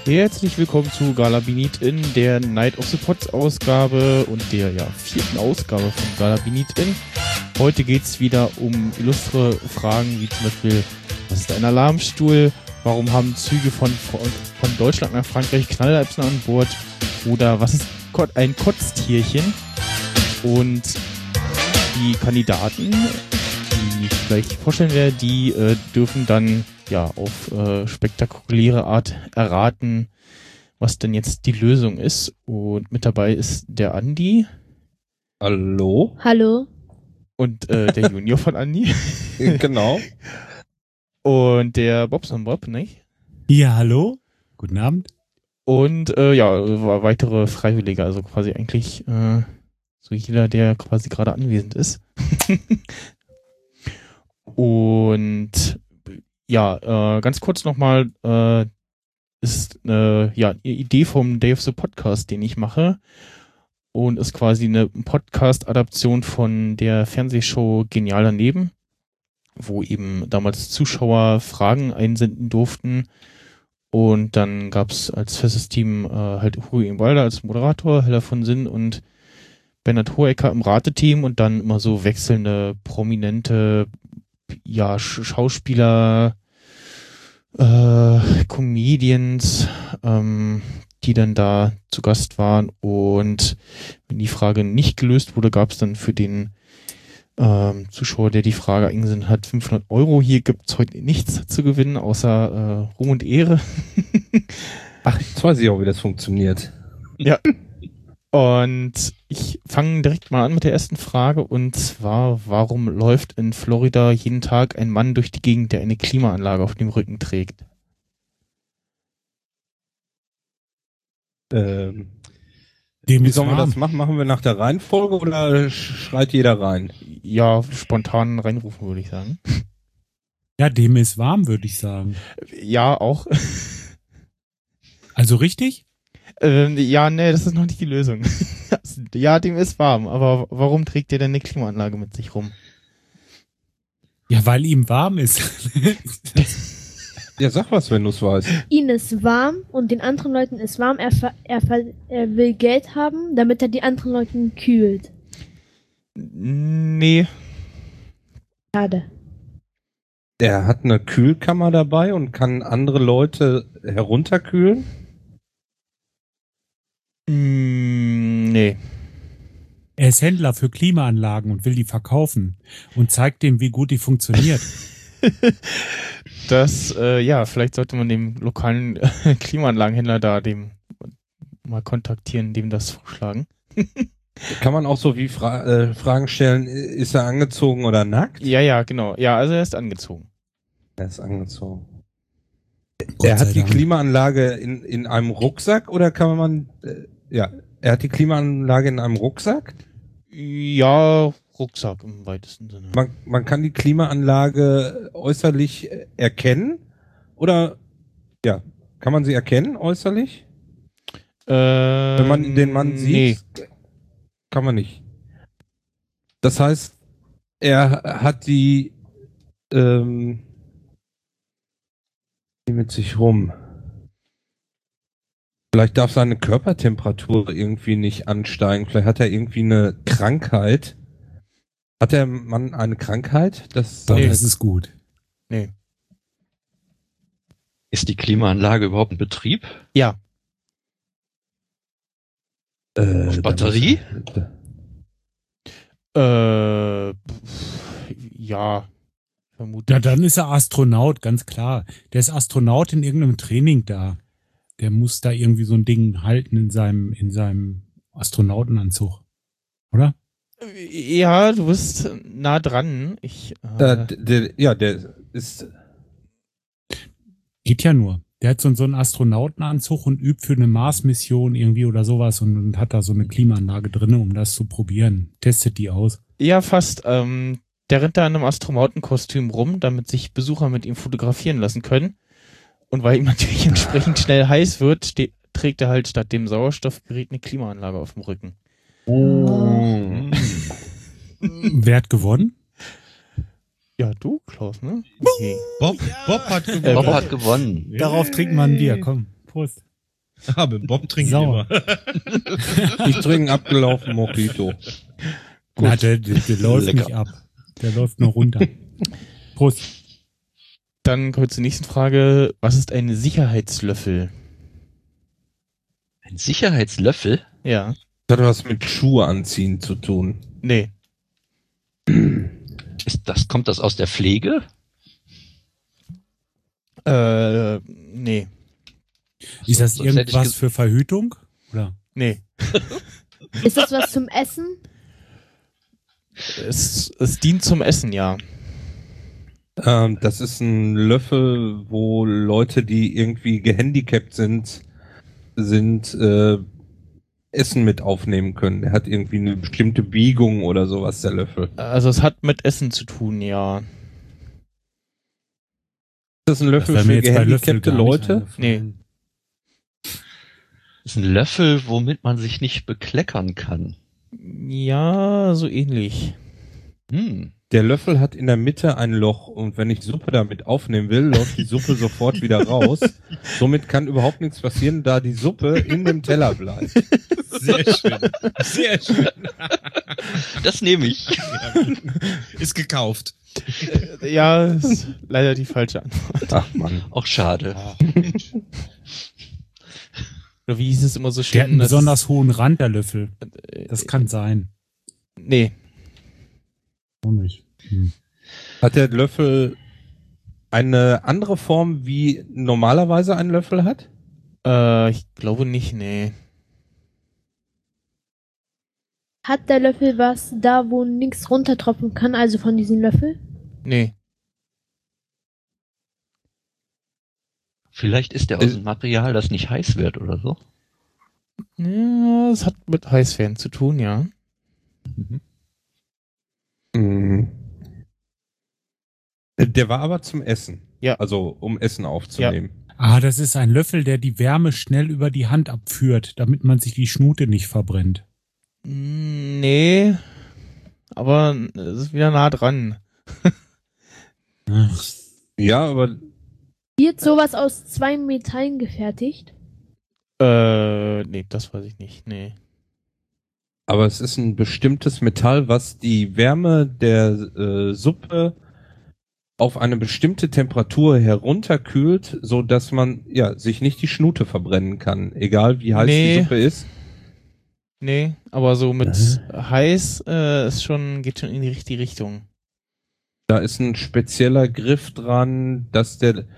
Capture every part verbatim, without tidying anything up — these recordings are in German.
Herzlich willkommen zu Galabinit in der Night of the Pods Ausgabe und der ja, vierten Ausgabe von Galabinit in. Heute geht es wieder um illustre Fragen wie zum Beispiel, was ist ein Alarmstuhl, warum haben Züge von, von Deutschland nach Frankreich Knallerbsen an Bord oder was ist ein Kotztierchen? Und die Kandidaten, die ich gleich vorstellen werde, die äh, dürfen dann ja auf äh, spektakuläre Art erraten, was denn jetzt die Lösung ist. Und mit dabei ist der Andi. Hallo. Hallo. Und äh, der Junior von Andi. Genau. Und der Bobson Bob, nicht? Ja, hallo. Guten Abend. Und äh, ja, weitere Freiwillige, also quasi eigentlich äh, so jeder, der quasi gerade anwesend ist. Und ja, äh, ganz kurz nochmal, äh, ist eine ja, Idee vom Day of the Podcast, den ich mache. Und ist quasi eine Podcast-Adaption von der Fernsehshow Genial daneben, wo eben damals Zuschauer Fragen einsenden durften. Und dann gab es als festes Team äh, halt Hugo Ingwalder als Moderator, Hella von Sinn und Bernhard Hohecker im Rateteam und dann immer so wechselnde, prominente ja, Schauspieler, äh, Comedians, ähm, die dann da zu Gast waren. Und wenn die Frage nicht gelöst wurde, gab es dann für den ähm, Zuschauer, der die Frage eingesendet hat, fünfhundert Euro. Hier gibt es heute nichts zu gewinnen, außer äh, Ruhm und Ehre. Ach, jetzt weiß ich auch, wie das funktioniert. Ja. Und ich fange direkt mal an mit der ersten Frage, und zwar, warum läuft in Florida jeden Tag ein Mann durch die Gegend, der eine Klimaanlage auf dem Rücken trägt? Ähm, Dem wie ist sollen wir warm. das machen? Machen wir nach der Reihenfolge oder schreit jeder rein? Ja, spontan reinrufen, würde ich sagen. Ja, dem ist warm, würde ich sagen. Ja, auch. Also richtig? ähm, ja, nee, das ist noch nicht die Lösung. Ja, dem ist warm, aber warum trägt der denn eine Klimaanlage mit sich rum? Ja, weil ihm warm ist. Ja, sag was, wenn du es weißt. Ihnen ist warm und den anderen Leuten ist warm. Er, ver- er, ver- er will Geld haben, damit er die anderen Leute kühlt. Nee. Schade. Er hat eine Kühlkammer dabei und kann andere Leute herunterkühlen. Mm, nee. Er ist Händler für Klimaanlagen und will die verkaufen und zeigt dem, wie gut die funktioniert. Das, äh, ja, vielleicht sollte man dem lokalen äh, Klimaanlagenhändler da dem mal kontaktieren, dem das vorschlagen. Kann man auch so wie Fra äh, Fragen stellen, ist er angezogen oder nackt? Ja, ja, genau. Ja, also er ist angezogen. Er ist angezogen. Gott Er sei hat die Dank. Klimaanlage in, in einem Rucksack oder kann man, äh, ja, er hat die Klimaanlage in einem Rucksack? Ja, Rucksack im weitesten Sinne. Man, man kann die Klimaanlage äußerlich äh, erkennen oder, ja, kann man sie erkennen äußerlich? Ähm, Wenn man den Mann sieht, Nee. kann man nicht. Das heißt, er hat die, ähm, die mit sich rum. Vielleicht darf seine Körpertemperatur irgendwie nicht ansteigen. Vielleicht hat er irgendwie eine Krankheit. Hat der Mann eine Krankheit? Das, So, Nee. das ist gut. Nee. Ist die Klimaanlage überhaupt in Betrieb? Ja. äh, Auf Batterie? Äh, pff, ja. Vermutlich. Ja, dann ist er Astronaut, ganz klar. Der ist Astronaut in irgendeinem Training da. Der muss da irgendwie so ein Ding halten in seinem, in seinem Astronautenanzug. Oder? Ja, du bist nah dran. Ich, äh, Äh, der, der, ja, der ist. Geht ja nur. Der hat so, so einen Astronautenanzug und übt für eine Mars-Mission irgendwie oder sowas und, und hat da so eine Klimaanlage drin, um das zu probieren. Testet die aus. ja, fast. Ähm, der rennt da in einem Astronautenkostüm rum, damit sich Besucher mit ihm fotografieren lassen können. Und weil ihm natürlich entsprechend schnell heiß wird, ste- trägt er halt statt dem Sauerstoffgerät eine Klimaanlage auf dem Rücken. Oh. Wer hat gewonnen? Ja, du, Klaus, ne? Okay. Bob, Bob hat Äh, gewonnen. Bob hat gewonnen. Darauf trinken wir ein Bier. Komm, Prost. Ah, mit Bob trinke ich Sauer. immer. Ich trinke einen abgelaufenen Mojito. Na, der, der, der läuft Lecker. nicht ab. Der läuft nur runter. Prost. Dann kommen wir zur nächsten Frage. Was ist ein Sicherheitslöffel? Ein Sicherheitslöffel? Ja. Das hat was mit Schuhe anziehen zu tun. Nee. Ist das, kommt das aus der Pflege? Äh, nee. Ist das Sonst hätte ich irgendwas ges- für Verhütung? Oder? Nee. Ist das was zum Essen? Es, es dient zum Essen, ja. Ähm, das ist ein Löffel, wo Leute, die irgendwie gehandicapt sind, sind äh, Essen mit aufnehmen können. Der hat irgendwie eine bestimmte Biegung oder sowas, der Löffel. Also es hat mit Essen zu tun, ja. Ist das ein Löffel Das wäre mir für jetzt bei Löffel gehandicapte gar nicht Leute? eingefallen. Das ist ein Löffel, womit man sich nicht bekleckern kann. Ja, so ähnlich. Hm. Der Löffel hat in der Mitte ein Loch und wenn ich Suppe damit aufnehmen will, läuft die Suppe sofort wieder raus. Somit kann überhaupt nichts passieren, da die Suppe in dem Teller bleibt. Sehr schön. Sehr schön. Das nehme ich. Ist gekauft. Äh, ja, ist leider die falsche Antwort. Ach Mann. Auch schade. Ach, Mensch. Oder wie hieß es immer so schön? Der hat einen dass besonders hohen Rand, der Löffel. es- Das kann sein. Nee. Warum nicht? Hm. Hat der Löffel eine andere Form, wie normalerweise ein Löffel hat? Äh, ich glaube nicht, nee. Hat der Löffel was da, wo nichts runtertropfen kann, also von diesem Löffel? Nee. Vielleicht ist der aus Ist- einem Material, das nicht heiß wird oder so. Ja, es hat mit Heißwerden zu tun, ja. Mhm. Der war aber zum Essen. Ja. Also um Essen aufzunehmen. Ah, das ist ein Löffel, der die Wärme schnell über die Hand abführt, damit man sich die Schnute nicht verbrennt. Mm, Nee. Aber es ist wieder nah dran. Ach, Ja, aber Wird sowas aus zwei Metallen gefertigt? Äh, nee, das weiß ich nicht, nee. Aber es ist ein bestimmtes Metall, was die Wärme der äh, Suppe auf eine bestimmte Temperatur herunterkühlt, so dass man ja sich nicht die Schnute verbrennen kann, egal wie heiß Nee. die Suppe ist. Nee, aber so mit heiß äh, ist schon, geht schon in die richtige Richtung. Da ist ein spezieller Griff dran, dass der äh,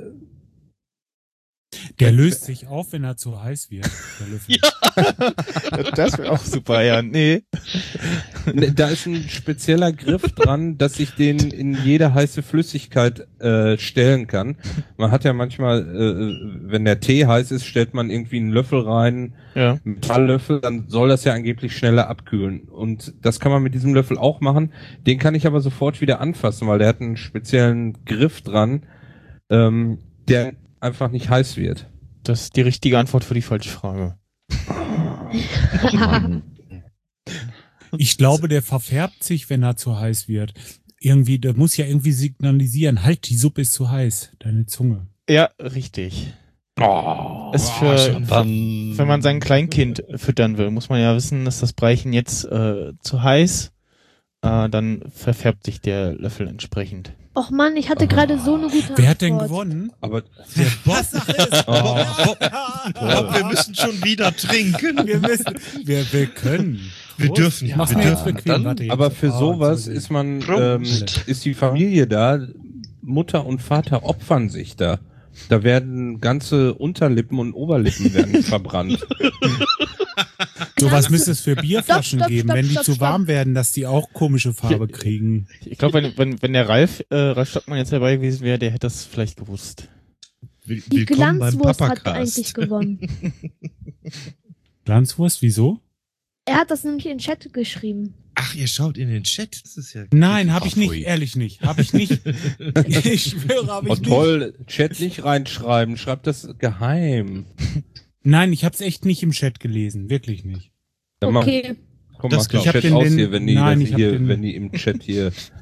der löst sich auf, wenn er zu heiß wird, der Löffel. Das wäre auch super, ja. Nee. ne, da ist ein spezieller Griff dran, dass ich den in jede heiße Flüssigkeit äh, stellen kann. Man hat ja manchmal, äh, wenn der Tee heiß ist, stellt man irgendwie einen Löffel rein, Ja. Metalllöffel, dann soll das ja angeblich schneller abkühlen. Und das kann man mit diesem Löffel auch machen. Den kann ich aber sofort wieder anfassen, weil der hat einen speziellen Griff dran, ähm, der einfach nicht heiß wird. Das ist die richtige Antwort für die falsche Frage. Oh Mann. Ich glaube, der verfärbt sich, wenn er zu heiß wird. Irgendwie, der muss ja irgendwie signalisieren, halt, die Suppe ist zu heiß, deine Zunge. Ja, richtig. Oh, Ist Oh, für, schon. Bam. wenn man sein Kleinkind füttern will, muss man ja wissen, dass das Breichen jetzt äh, zu heiß, äh, dann verfärbt sich der Löffel entsprechend. Och Mann, ich hatte gerade so eine gute Wer hat denn Antwort. gewonnen? aber Der Bob ist. Oh. Bob, Bob, Bob, wir müssen schon wieder trinken. Wir müssen, wir, wir können. Wir Prost. dürfen, Mach wir mir jetzt dürfen. bequem, Dann- warte jetzt. aber für Ah, sowas so ist man, ähm, Prost. ist die Familie da, Mutter und Vater opfern sich da. Da werden ganze Unterlippen und Oberlippen werden verbrannt. Sowas müsste es für Bierflaschen Stopp, stopp, geben, stopp, wenn die stopp, zu stopp. warm werden, dass die auch komische Farbe kriegen. Ich glaube, wenn, wenn, wenn der Ralf, äh, Ralf Stockmann jetzt dabei gewesen wäre, der hätte das vielleicht gewusst. Will- Die Willkommen beim Glanzwurst hat Papacast. eigentlich gewonnen. Glanzwurst, wieso? Er hat das nämlich in den Chat geschrieben. Ach, ihr schaut in den Chat. Das ist ja. Nein, habe ich Ach, nicht, ui. ehrlich nicht. Habe ich nicht. Ich schwöre, habe ich Oh nicht. toll, Chat nicht reinschreiben, schreibt das geheim. Nein, ich habe es echt nicht im Chat gelesen, wirklich nicht. Dann mach- Okay. Komm, Das mach den glaub ich. Chat Ich hab aus den- hier, wenn die, nein, das ich hab hier den- wenn die im Chat hier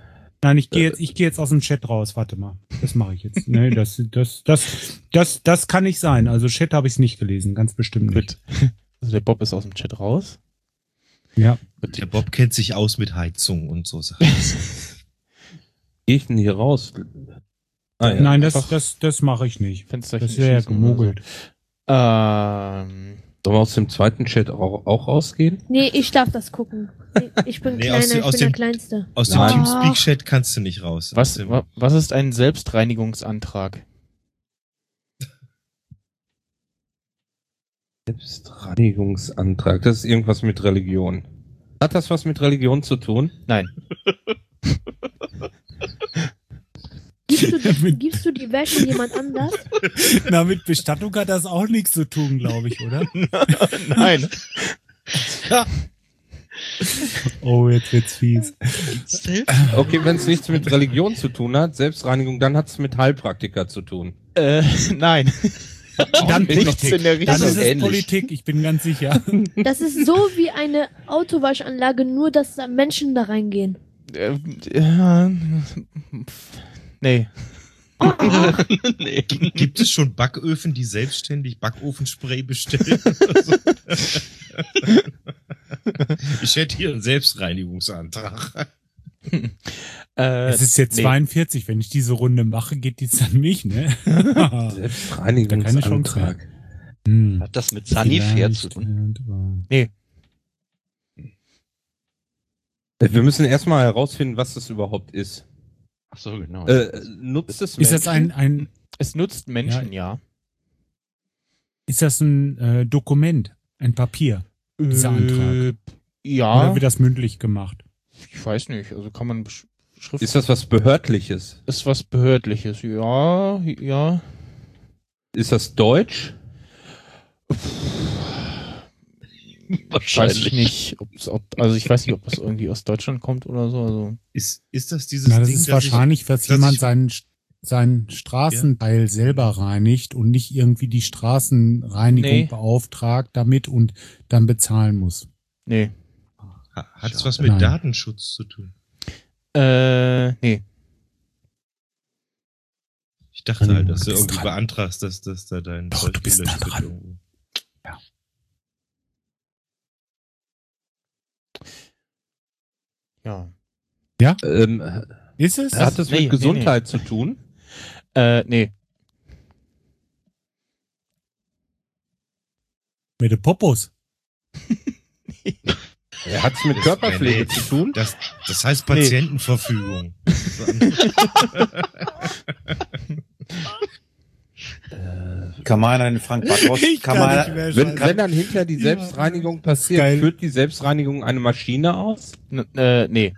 Nein, ich gehe jetzt, ich gehe jetzt aus dem Chat raus. Warte mal, das mache ich jetzt. Nee, das, das, das, das, das kann nicht sein. Also Chat habe ich es nicht gelesen, ganz bestimmt nicht. Gut. Also der Bob ist aus dem Chat raus. Ja. Der Bob kennt sich aus mit Heizung und so Sachen. Gehe ich denn hier raus? Ah, ja. Nein, das, einfach das, das mache ich nicht. Fensterchen Das wäre ja schließen oder so. gemogelt. Ähm, Sollen wir aus dem zweiten Chat auch, auch rausgehen? Nee, ich darf das gucken. Ich bin Nee, kleiner, aus dem- ich aus bin der dem- Kleinste. Aus dem Nein. Teamspeak-Chat kannst du nicht raus. Aus was, dem- wa, was ist ein Selbstreinigungsantrag? Selbstreinigungsantrag. Das ist irgendwas mit Religion. Hat das was mit Religion zu tun? Nein. Gibst du, die, gibst du die Wäsche jemand anders? Na, mit Bestattung hat das auch nichts zu tun, glaube ich, oder? Nein. Oh, jetzt wird's fies. Okay, wenn es nichts mit Religion zu tun hat, Selbstreinigung, dann hat es mit Heilpraktiker zu tun. Äh, nein. Dann Nichts in der Dann Richtung. ist es ähnlich. Politik, ich bin ganz sicher. Das ist so wie eine Autowaschanlage, nur dass da Menschen da reingehen. Äh, äh, nee. Nee. Gibt es schon Backöfen, die selbstständig Backofenspray bestellen? Also- Ich hätte hier einen Selbstreinigungsantrag. Äh, Es ist jetzt nee. zweiundvierzig, wenn ich diese Runde mache, geht dies an mich, ne? Selbstreinigungsantrag. Hm. Hat das mit Sanifair zu tun? tun? Äh, Wir müssen erstmal herausfinden, was das überhaupt ist. Ach so, genau. Äh, nutzt es Ist das ein, Menschen? ein, Es nutzt Menschen, ja. ist das ein äh, Dokument, ein Papier? Dieser Antrag. Äh, ja. Oder wird das mündlich gemacht? Ich weiß nicht. Also kann man besch- Schrift. Ist das was Behördliches? ist was Behördliches. Ja, ja. Ist das Deutsch? Weiß Wahrscheinlich. ich nicht, ob's, ob, also ich weiß nicht, ob das irgendwie aus Deutschland kommt oder so. Also Ist, ist das dieses Na, das Ding, ist dass wahrscheinlich, dass dass jemand ich- seinen, seinen Straßenteil selber reinigt und nicht irgendwie die Straßenreinigung Nee. beauftragt damit und dann bezahlen muss. nee. Hat es was mit Nein. Datenschutz zu tun? Äh, nee. Ich dachte Hm, halt, dass du du bist irgendwie dran. beantragst, dass, dass da dein Doch, Zeug du bist gelöscht da wird dran. irgendwo. Ja. Ähm, Ist es? hat das Nee, nee, mit Gesundheit zu tun? Äh, nee. Mit den Popos. Hat es mit Das- Körperpflege nee, zu tun? Das, das heißt Patientenverfügung. Kann man einen Frank Backhaus, kann man, mehr Wenn, wenn dann hinter die Ja, Selbstreinigung das ist passiert, geil. führt die Selbstreinigung eine Maschine aus? N äh, nee.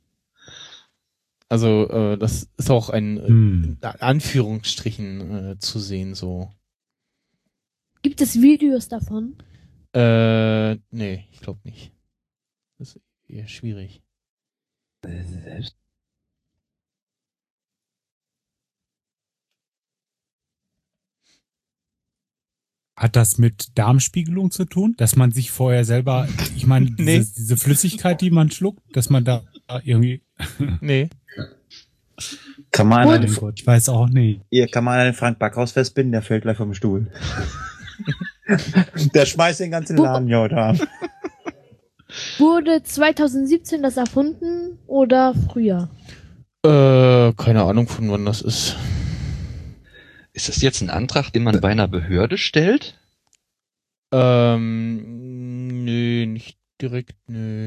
Also, äh, das ist auch ein, äh, Hm. in Anführungsstrichen, äh, zu sehen, so. Gibt es Videos davon? Äh, nee, ich glaube nicht. Das ist eher schwierig. Hat das mit Darmspiegelung zu tun? Dass man sich vorher selber, ich meine, diese, Nee. diese Flüssigkeit, die man schluckt, dass man da irgendwie, Nee. kann man mein einen, Gott, ich weiß auch nicht. hier kann man einen Frank Backhaus festbinden, der fällt gleich vom Stuhl. Der schmeißt den ganzen Laden ja da. Wurde zweitausendsiebzehn das erfunden oder früher? Äh, keine Ahnung, von wann das ist. Ist das jetzt ein Antrag, den man bei einer Behörde stellt? Ähm, nö, nicht direkt, nö.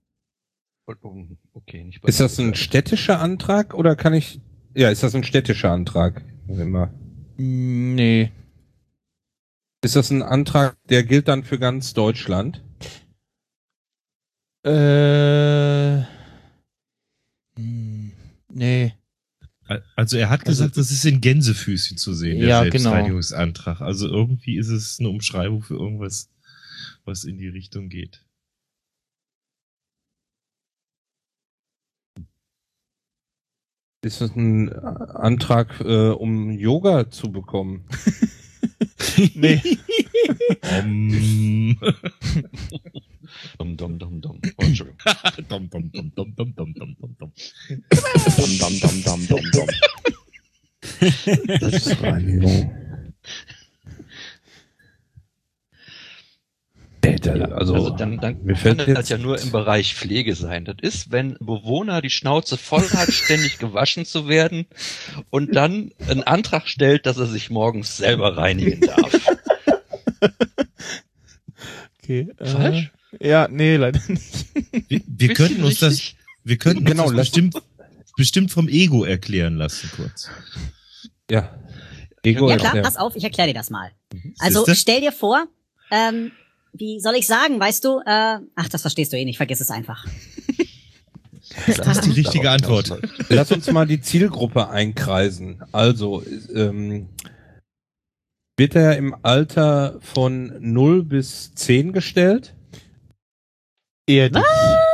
Okay, nicht bei Ist das ein städtischer Antrag oder kann ich... Ja, ist das ein städtischer Antrag? Immer. Nee. Ist das ein Antrag, der gilt dann für ganz Deutschland? Äh, hm, nee. Also er hat gesagt, das ist in Gänsefüßchen zu sehen, der Ja, genau. Selbstreinigungsantrag. Also irgendwie ist es eine Umschreibung für irgendwas, was in die Richtung geht. Ist das ein Antrag, äh, um Yoga zu bekommen? Nee. Um, Dum, dum, dum, dum. Oh, Entschuldigung. dum, dum, Dum, dum, dum, dum, dum, dum, dum, dum. Dum, dum, dum, dum, dum, dum. Selbstreinigung. Also, Also dann, dann mir kann fällt das jetzt ja nur im Bereich Pflege sein. Das ist, wenn ein Bewohner die Schnauze voll hat, ständig gewaschen zu werden und dann einen Antrag stellt, dass er sich morgens selber reinigen darf. Okay. Äh, Falsch? Ja, nee, leider nicht. Wir, wir könnten uns das, richtig? wir könnten Genau, uns das lass- bestimmt, bestimmt vom Ego erklären lassen, kurz. ja. Ego Ja klar, erklärt. pass auf, ich erkläre dir das mal. Also Siehste? stell dir vor, ähm, wie soll ich sagen, weißt du, äh, ach, das verstehst du eh nicht, vergiss es einfach. Das ist die richtige Antwort. Lass uns mal die Zielgruppe einkreisen. Also, ähm, wird er im Alter von null bis zehn gestellt? Eher nicht.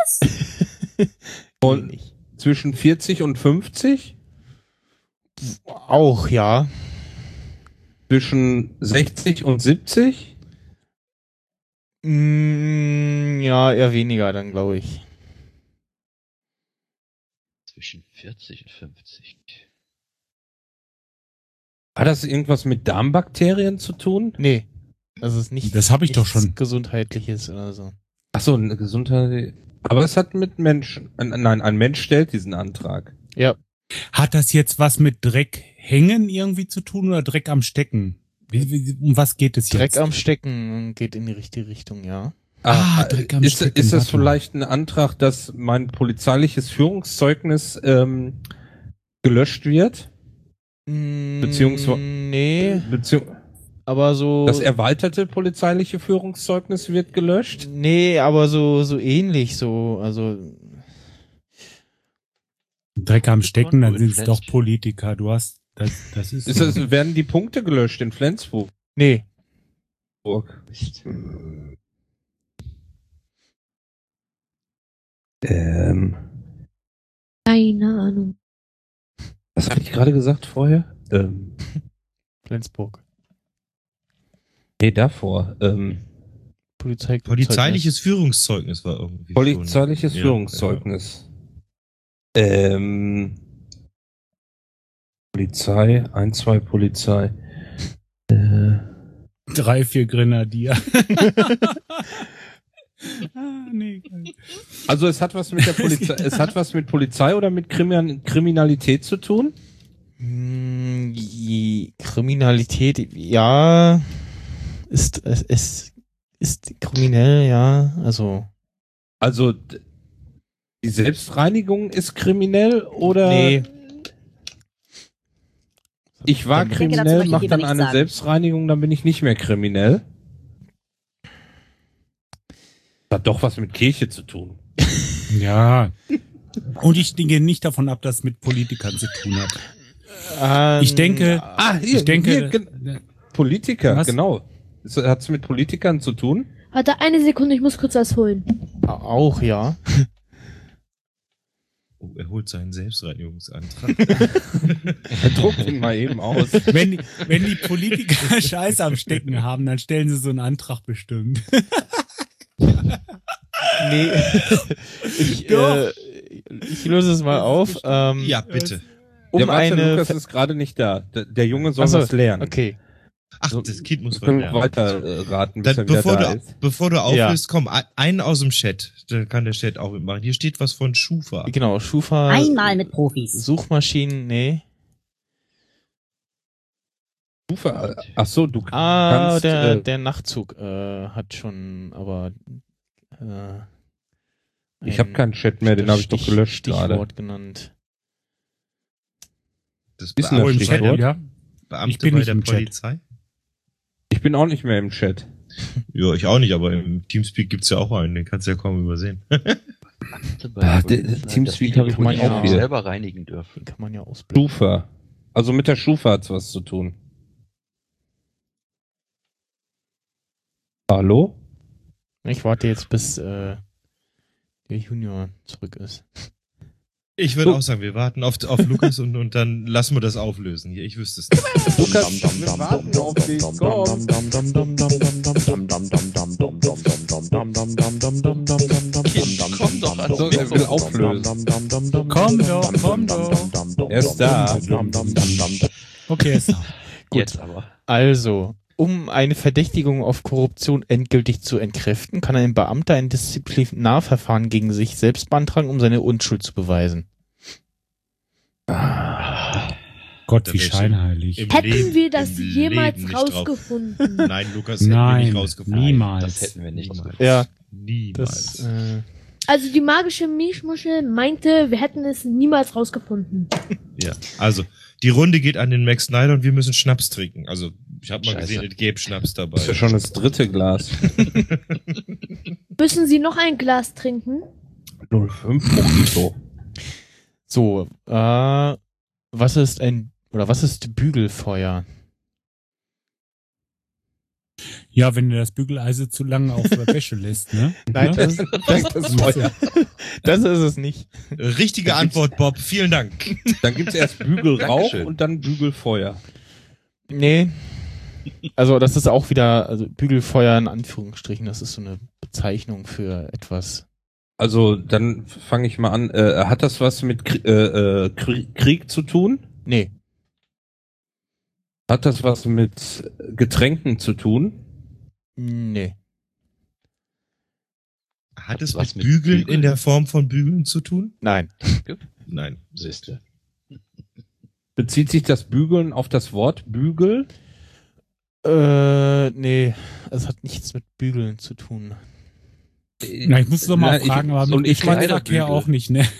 Und nicht. zwischen vierzig und fünfzig? Auch, ja. Zwischen sechzig und siebzig? Mm, ja, eher weniger dann, glaube ich. Zwischen vierzig und fünfzig. Hat das irgendwas mit Darmbakterien zu tun? Nee. Also es ist nicht. Das hab ich doch nichts schon. Gesundheitliches oder so. Ach so, eine Gesundheit. Aber es hat mit Menschen. Ein, nein, ein Mensch stellt diesen Antrag. Ja. Hat das jetzt was mit Dreck hängen irgendwie zu tun oder Dreck am Stecken? Wie, wie, um was geht es jetzt? Dreck am Stecken geht in die richtige Richtung, ja. Ah, äh, Dreck am ist, Stecken, ist das warte mal. vielleicht ein Antrag, dass mein polizeiliches Führungszeugnis ähm, gelöscht wird? Beziehungsweise- Nee, Beziehungs aber so. das erweiterte polizeiliche Führungszeugnis wird gelöscht? Nee, aber so, so ähnlich, so, also. Dreck am Stecken, dann Nur in sind es doch Flensburg. Politiker. Du hast, das, das ist. Ist das, werden die Punkte gelöscht in Flensburg? Nee. Ähm, Keine Ahnung. was hatte ich gerade gesagt vorher? Ähm, Flensburg. nee, davor. Ähm, Polizei. Polizeiliches Führungszeugnis war irgendwie. polizeiliches schon- Ja, Führungszeugnis. Ähm, Polizei, ein, zwei Polizei. Äh, Drei, vier Grenadier. ah, nee, geil. also es hat was mit der Polizei, es hat was mit Polizei oder mit Krimin Kriminalität zu tun? Hm, die Kriminalität, ja, ist, es ist, ist kriminell, ja, also. Also d- die Selbstreinigung ist kriminell oder Nee. ich war Ich denke, dazu kriminell, möchte ich mach lieber dann nichts eine sagen. Selbstreinigung, dann bin ich nicht mehr kriminell. Hat doch was mit Kirche zu tun. Ja. Und ich denke nicht davon ab, dass es mit Politikern zu tun hat. Ähm, Ich denke, Ah, hier, ich denke, hier, gen- Politiker, Was? genau. Hat es mit Politikern zu tun? Warte, eine Sekunde, ich muss kurz was holen. auch, ja. Oh, er holt seinen Selbstreinigungsantrag. Er druckt ihn mal eben aus. wenn, die- wenn die Politiker Scheiß am Stecken haben, dann stellen sie so einen Antrag bestimmt. Nee. ich, Doch. äh, ich löse es mal auf. Ähm, Ja, bitte. um der Martin eine. Lukas ist gerade nicht da. Der, der Junge soll Ach so, was lernen. Okay. Ach, So, das Kind muss Wir können lernen. weiter äh, raten, bis Dann, er wieder bevor, da du, ist. bevor du auflöst, komm, ein- einen aus dem Chat. Da kann der Chat auch mitmachen. Hier steht was von Schufa. Genau, Schufa. Einmal mit Profis. Suchmaschinen, nee. Stufe, ach so, du Ah, kannst, der, äh, der Nachtzug äh, hat schon, aber. Äh, ich habe keinen Chat mehr, den habe ich doch Stich- gelöscht gerade. Stichwort genannt. Das Ist ein Beamte, im Stichwort? bei der, ja? Beamte Ich bin bei nicht der im Chat. Polizei? Ich bin auch nicht mehr im Chat. Ja, ich auch nicht, aber im Teamspeak gibt's ja auch einen, den kannst du ja kaum übersehen. Ah, der- der Teamspeak habe ich mal auch hier. selber reinigen dürfen. Kann man ja ausblenden. Schufa. Also mit der Schufa hat's was zu tun. Hallo? Ich warte jetzt, bis äh, der Junior zurück ist. Ich würde So. auch sagen, wir warten auf, auf Lukas und, und dann lassen wir das auflösen hier. Ich wüsste es nicht. Lukas, wir warten auf dich. Komm. Kind, komm doch So, er will auflösen. Komm doch, komm doch. Er ist da. Okay, er ist da. Gut. Jetzt aber. Also, um eine Verdächtigung auf Korruption endgültig zu entkräften, kann ein Beamter ein Disziplinarverfahren gegen sich selbst beantragen, um seine Unschuld zu beweisen. Gott, Da wie wär ich scheinheilig. im Hätten Leben- wir das im jemals Leben nicht drauf. rausgefunden? Nein, Lukas, hätten wir Nein, nicht rausgefunden. niemals. Das hätten wir nicht. Niemals. Ja, Niemals. das, äh, Also die magische Milchmuschel meinte, wir hätten es niemals rausgefunden. Ja, also die Runde geht an den Max Snyder und wir müssen Schnaps trinken. Also ich habe mal Scheiße. gesehen, es gäbe Schnaps dabei. Das ist ja schon das dritte Glas. Müssen Sie noch ein Glas trinken? null Komma fünf Mojito. so, äh, was ist ein, oder was ist Bügelfeuer? Ja, wenn du das Bügeleisen zu lange auf der Wäsche lässt, ne? Nein, Ne? das, das, das, Ja. das ist es nicht. Richtige Antwort, Bob. Vielen Dank. Dann gibt's erst Bügelrauch Dankeschön. und dann Bügelfeuer. Nee. Also das ist auch wieder, also Bügelfeuer in Anführungsstrichen, das ist so eine Bezeichnung für etwas. Also dann fange ich mal an. Äh, hat das was mit Krie äh, äh, Krie Krieg zu tun? Nee. Hat das was mit Getränken zu tun? Nee. Hat es Was mit mit Bügeln Bügeln? in der Form von Bügeln zu tun? Nein. Nein. Siehste. Bezieht sich das Bügeln auf das Wort Bügel? Äh, nee. Es hat nichts mit Bügeln zu tun. Na, ich muss doch mal Nein, ich- fragen, aber und mit ich meine Geschlechtsverkehr Bügel. auch nicht, ne?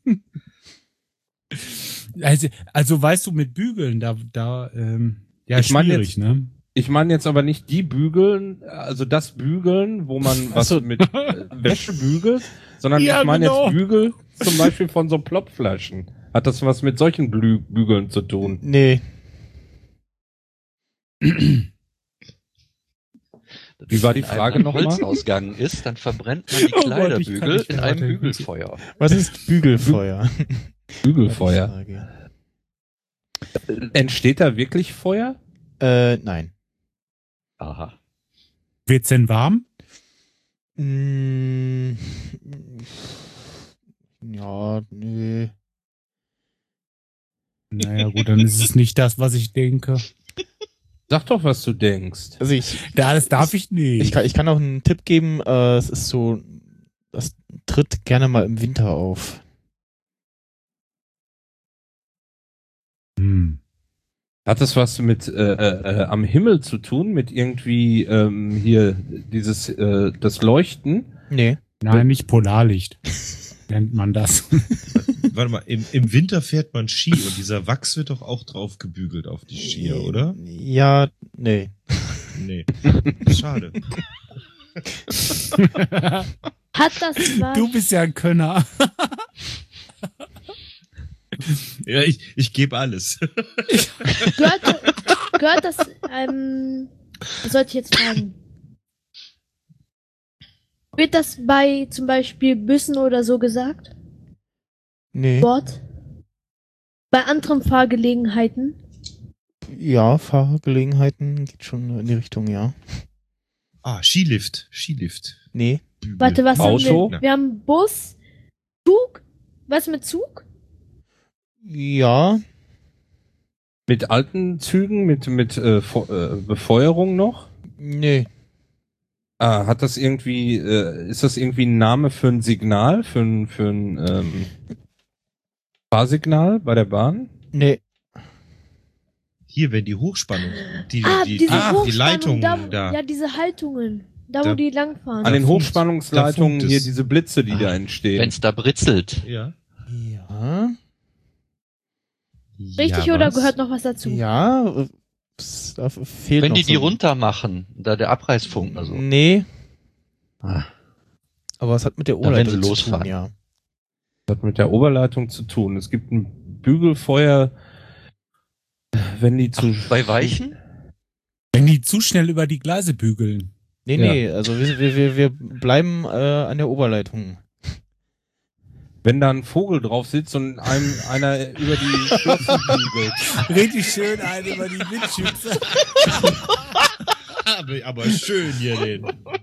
Also, also weißt du, mit Bügeln, da, da, ähm, ja, Ich meine schwierig, jetzt- ne? Ich meine jetzt aber nicht die Bügeln, also das Bügeln, wo man Ach was so. mit äh, Wäsche bügelt, sondern Ja, ich meine genau. jetzt Bügel zum Beispiel von so Plopflaschen. Hat das was mit solchen Blü Bügeln zu tun? Nee. Wie war die Wenn Frage ein nochmal? Holz ausgegangen ist, dann verbrennt man die Oh Gott, ich kann Kleiderbügel nicht in mehr einem weiterhin. Bügelfeuer. Was ist Bügelfeuer? Bügelfeuer. Frage. Entsteht da wirklich Feuer? Äh, nein. Aha. Wird's denn warm? Mm, ja, nö. Naja, gut, dann ist es nicht das, was ich denke. Sag doch, was du denkst. Also ich, Ja, das darf ich nicht. ich, kann, ich kann auch einen Tipp geben. Äh, es ist so, das tritt gerne mal im Winter auf. Hm. Hat das was mit äh, äh, am Himmel zu tun? Mit irgendwie ähm, hier dieses äh, das Leuchten? Nee. Nein, nicht Polarlicht. Nennt man das. Warte mal, im, im Winter fährt man Ski und dieser Wachs wird doch auch drauf gebügelt auf die Skier, oder? Ja, nee. Nee. Schade. Hat das was? Du bist ja ein Könner. Ja, ich, ich gebe alles. Gehört, gehört das, ähm, was sollte ich jetzt fragen? Wird das bei zum Beispiel Büssen oder so gesagt? Nee. Wort? Bei anderen Fahrgelegenheiten? Ja, Fahrgelegenheiten geht schon in die Richtung, ja. Ah, Skilift. Skilift. Nee. Bügel. Warte, was Auto? haben wir? Wir haben Bus, Zug, was mit Zug? Ja. Mit alten Zügen, mit mit äh, Fe- äh, Befeuerung noch? Nee. Ah, hat das irgendwie, äh, ist das irgendwie ein Name für ein Signal, für ein, für ein ähm, Fahrsignal bei der Bahn? Nee. Hier, wenn die Hochspannung, die, Ah, die, diese die, die Hochspannung, Leitungen da, da. Ja, diese Haltungen. Da, Da- wo die langfahren. An den funkt- Hochspannungsleitungen da funkt hier es. diese Blitze, die da entstehen. Wenn's da britzelt. Ja. Ja. Richtig, ja, oder was? gehört noch was dazu? Ja. äh, pss, Da fehlt Wenn noch die die so- runter machen, da der Abreißfunk, also. Nee. Ah. Aber es hat mit der wenn sie Oberleitung zu tun, losfahren. ja. Das hat mit der Oberleitung zu tun. Es gibt ein Bügelfeuer, wenn die zu... Bei Weichen? Wenn die zu schnell über die Gleise bügeln. Nee, Ja. nee, also wir, wir, wir, wir bleiben äh, an der Oberleitung. Wenn da ein Vogel drauf sitzt und einem einer über die Schürzen bügelt. Richtig schön ein über die Windschütze. Aber, aber schön hier den.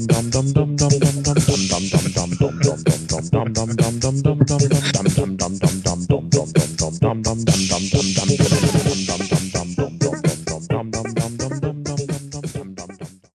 dum dum dum dum dum dum.